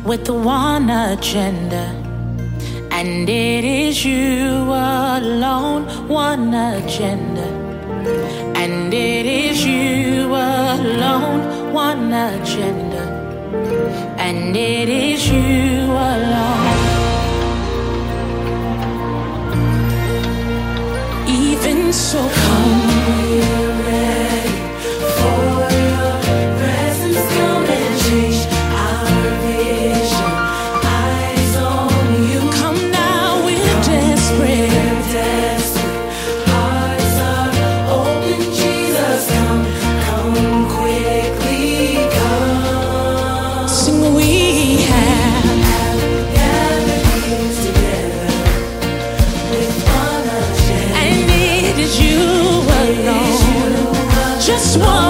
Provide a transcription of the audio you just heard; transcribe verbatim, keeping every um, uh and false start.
with the one agenda, and it is you alone. One agenda, and it is you alone. One agenda, and it is you alone. Even so, come, we're ready for your presence. Come and change our vision. Eyes on you. Come now, we're desperate. We're desperate. Hearts are open. Jesus, come, come quickly, come. Sing, we have, have gathered here together with one agenda. And it is you alone. Just one.